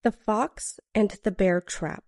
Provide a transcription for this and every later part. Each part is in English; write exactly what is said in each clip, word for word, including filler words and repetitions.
The Fox and the Bear Trap.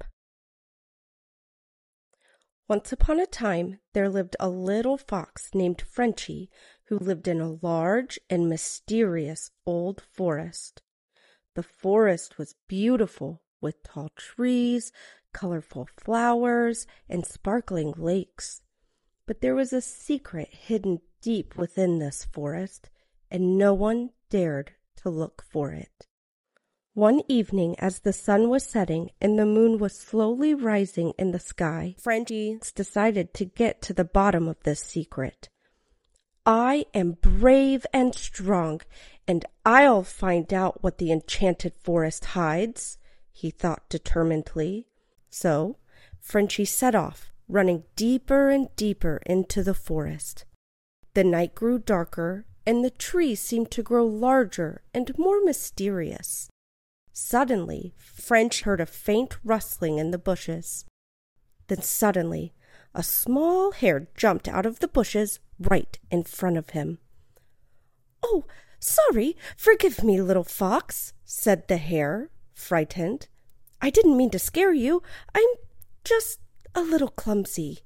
Once upon a time, there lived a little fox named Frenchy who lived in a large and mysterious old forest. The forest was beautiful, with tall trees, colorful flowers, and sparkling lakes. But there was a secret hidden deep within this forest, and no one dared to look for it. One evening, as the sun was setting and the moon was slowly rising in the sky, Frenchy decided to get to the bottom of this secret. I am brave and strong, and I'll find out what the enchanted forest hides, he thought determinedly. So, Frenchy set off, running deeper and deeper into the forest. The night grew darker, and the trees seemed to grow larger and more mysterious. Suddenly, French heard a faint rustling in the bushes. Then suddenly, a small hare jumped out of the bushes right in front of him. "Oh, sorry, forgive me, little fox," said the hare, frightened. "I didn't mean to scare you. I'm just a little clumsy."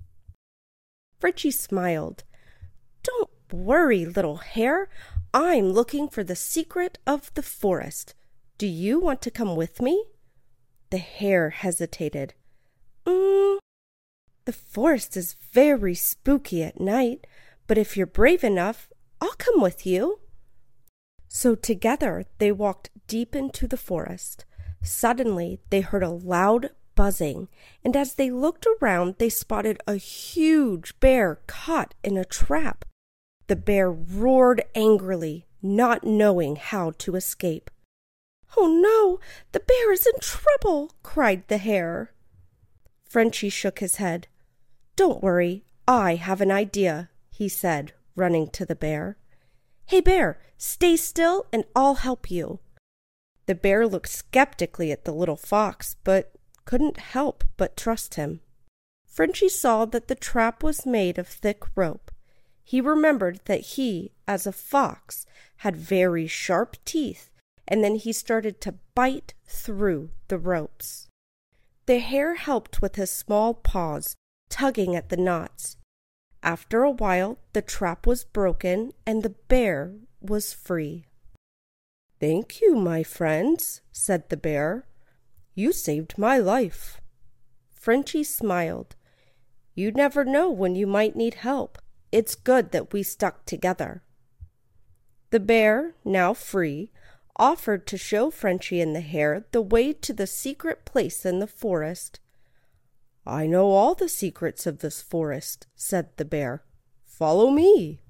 Frenchy smiled. "Don't worry, little hare. I'm looking for the secret of the forest. Do you want to come with me?" The hare hesitated. Mm, the forest is very spooky at night, but if you're brave enough, I'll come with you." So together they walked deep into the forest. Suddenly they heard a loud buzzing, and as they looked around, they spotted a huge bear caught in a trap. The bear roared angrily, not knowing how to escape. "Oh no, the bear is in trouble," cried the hare. Frenchy shook his head. "Don't worry, I have an idea," he said, running to the bear. "Hey bear, stay still and I'll help you." The bear looked skeptically at the little fox, but couldn't help but trust him. Frenchy saw that the trap was made of thick rope. He remembered that he, as a fox, had very sharp teeth, and then he started to bite through the ropes. The hare helped with his small paws, tugging at the knots. After a while, the trap was broken and the bear was free. "Thank you, my friends," said the bear. "You saved my life." Frenchy smiled. "You never know when you might need help. It's good that we stuck together." The bear, now free, offered to show Frenchy and the hare the way to the secret place in the forest. "I know all the secrets of this forest," said the bear. "Follow me."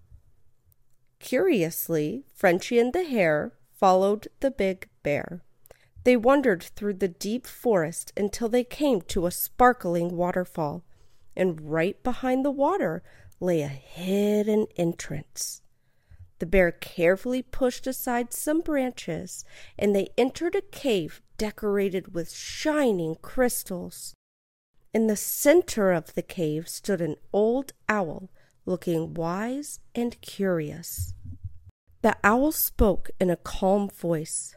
Curiously, Frenchy and the hare followed the big bear. They wandered through the deep forest until they came to a sparkling waterfall, and right behind the water lay a hidden entrance. The bear carefully pushed aside some branches, and they entered a cave decorated with shining crystals. In the center of the cave stood an old owl, looking wise and curious. The owl spoke in a calm voice.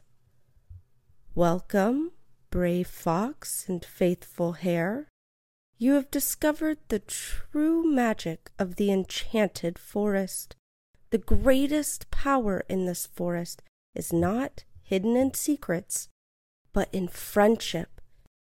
"Welcome, brave fox and faithful hare. You have discovered the true magic of the enchanted forest. The greatest power in this forest is not hidden in secrets, but in friendship.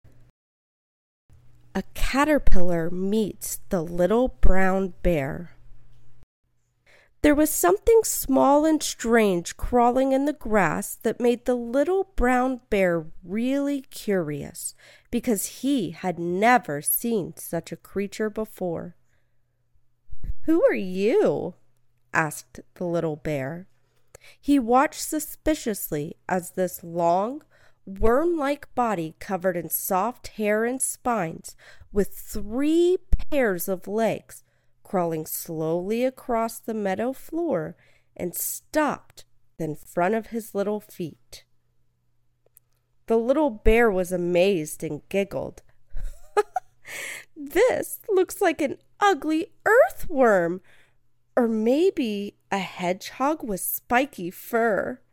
A caterpillar meets the little brown bear." There was something small and strange crawling in the grass that made the little brown bear really curious, because he had never seen such a creature before. "Who are you?" asked the little bear. He watched suspiciously as this long, worm-like body covered in soft hair and spines, with three pairs of legs, crawling slowly across the meadow floor and stopped in front of his little feet. The little bear was amazed and giggled. "This looks like an ugly earthworm, or maybe a hedgehog with spiky fur."